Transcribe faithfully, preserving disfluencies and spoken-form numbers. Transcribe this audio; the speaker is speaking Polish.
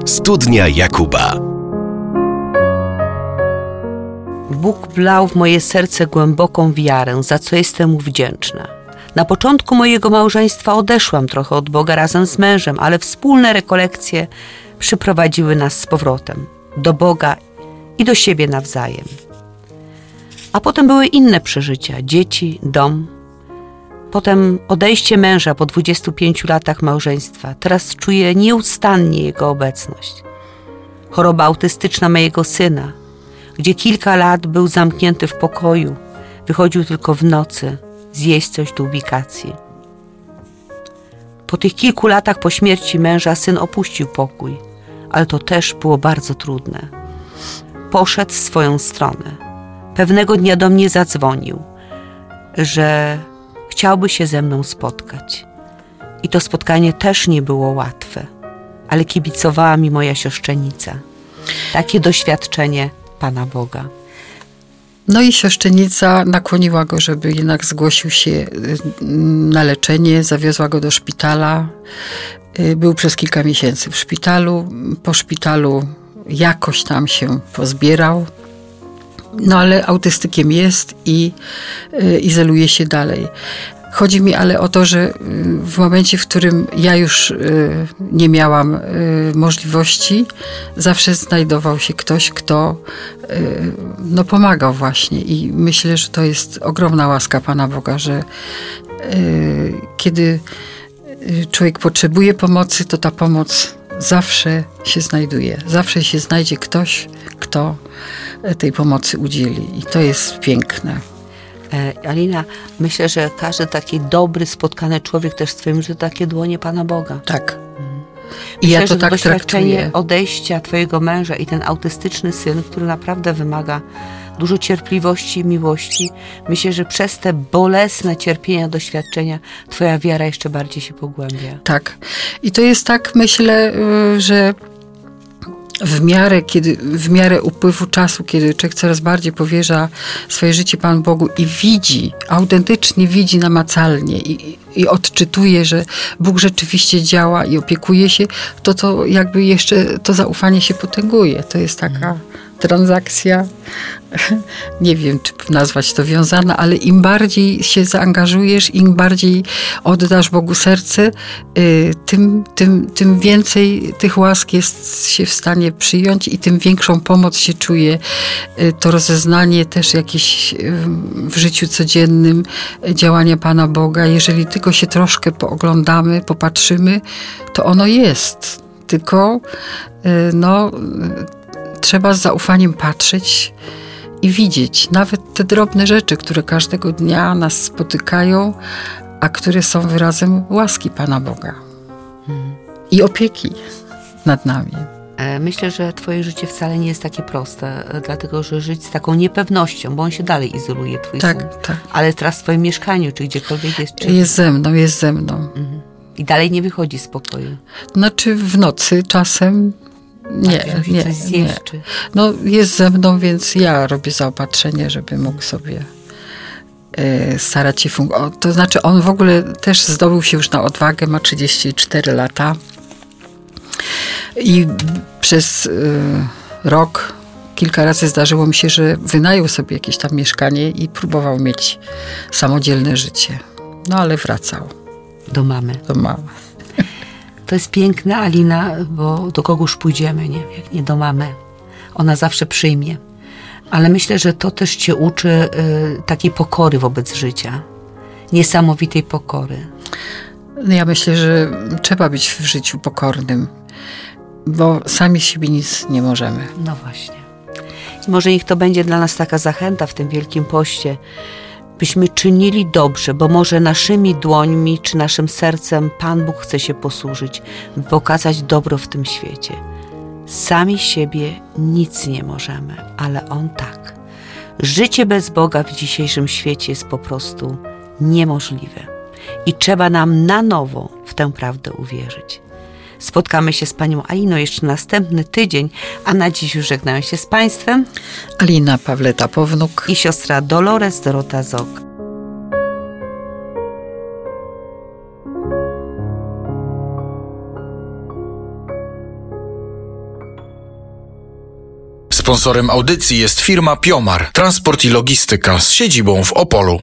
Studnia Jakuba. Bóg wlał w moje serce głęboką wiarę, za co jestem mu wdzięczna. Na początku mojego małżeństwa odeszłam trochę od Boga razem z mężem, ale wspólne rekolekcje przyprowadziły nas z powrotem do Boga i do siebie nawzajem. A potem były inne przeżycia, dzieci, dom. Potem odejście męża po dwudziestu pięciu latach małżeństwa. Teraz czuję nieustannie jego obecność. Choroba autystyczna mojego syna, gdzie kilka lat był zamknięty w pokoju, wychodził tylko w nocy zjeść coś do ubikacji. Po tych kilku latach po śmierci męża syn opuścił pokój, ale to też było bardzo trudne. Poszedł w swoją stronę. Pewnego dnia do mnie zadzwonił, że chciałby się ze mną spotkać. I to spotkanie też nie było łatwe, ale kibicowała mi moja siostrzenica. Takie doświadczenie Pana Boga. No i siostrzenica nakłoniła go, żeby jednak zgłosił się na leczenie, zawiozła go do szpitala. Był przez kilka miesięcy w szpitalu. Po szpitalu jakoś tam się pozbierał. No ale autystykiem jest i y, izoluje się dalej. Chodzi mi ale o to, że w momencie, w którym ja już y, nie miałam y, możliwości, zawsze znajdował się ktoś, kto y, no, pomagał właśnie. I myślę, że to jest ogromna łaska Pana Boga, że y, kiedy człowiek potrzebuje pomocy, to ta pomoc zawsze się znajduje. Zawsze się znajdzie ktoś, kto tej pomocy udzieli. I to jest piękne. E, Alina, myślę, że każdy taki dobry, spotkany człowiek też w swoim życiu takie dłonie Pana Boga. Tak. I myślę, ja to że tak doświadczenie traktuję. odejścia twojego męża i ten autystyczny syn, który naprawdę wymaga dużo cierpliwości i miłości. Myślę, że przez te bolesne cierpienia, doświadczenia twoja wiara jeszcze bardziej się pogłębia. Tak. I to jest tak, myślę, że w miarę, kiedy, w miarę upływu czasu, kiedy człowiek coraz bardziej powierza swoje życie Panu Bogu i widzi, autentycznie widzi namacalnie i, i odczytuje, że Bóg rzeczywiście działa i opiekuje się, to to jakby jeszcze to zaufanie się potęguje. To jest taka transakcja, nie wiem, czy nazwać to wiązana, ale im bardziej się zaangażujesz, im bardziej oddasz Bogu serce, tym, tym, tym więcej tych łask jest się w stanie przyjąć i tym większą pomoc się czuje. To rozeznanie też jakieś w życiu codziennym działania Pana Boga. Jeżeli tylko się troszkę pooglądamy, popatrzymy, to ono jest. Tylko no trzeba z zaufaniem patrzeć i widzieć nawet te drobne rzeczy, które każdego dnia nas spotykają, a które są wyrazem łaski Pana Boga hmm. i opieki nad nami. Myślę, że twoje życie wcale nie jest takie proste, dlatego że żyć z taką niepewnością, bo on się dalej izoluje, twój tak, syn. Tak. Ale teraz w twoim mieszkaniu, czy gdziekolwiek jest... Czy... Jest ze mną, jest ze mną. Mhm. I dalej nie wychodzi z pokoju? Znaczy w nocy czasem Nie, nie, coś zjeść, nie. Czy... No jest ze mną, więc ja robię zaopatrzenie, żeby mógł sobie y, starać się funkcjonować. To znaczy on w ogóle też zdobył się już na odwagę, ma trzydzieści cztery lata i przez y, rok kilka razy zdarzyło mi się, że wynajął sobie jakieś tam mieszkanie i próbował mieć samodzielne życie. No ale wracał. Do mamy. Do mamy. To jest piękne, Alina, bo do kogóż pójdziemy, nie? Jak nie do mamy. Ona zawsze przyjmie. Ale myślę, że to też cię uczy y, takiej pokory wobec życia. Niesamowitej pokory. Ja myślę, że trzeba być w życiu pokornym, bo sami z siebie nic nie możemy. No właśnie. I może niech to będzie dla nas taka zachęta w tym Wielkim Poście, byśmy czynili dobrze, bo może naszymi dłońmi czy naszym sercem Pan Bóg chce się posłużyć, by pokazać dobro w tym świecie. Sami siebie nic nie możemy, ale On tak. Życie bez Boga w dzisiejszym świecie jest po prostu niemożliwe. I trzeba nam na nowo w tę prawdę uwierzyć. Spotkamy się z panią Aliną jeszcze następny tydzień, a na dziś już żegnają się z państwem Alina Pawleta-Pownuk i siostra Dolores Dorota Zok. Sponsorem audycji jest firma Piomar, transport i logistyka z siedzibą w Opolu.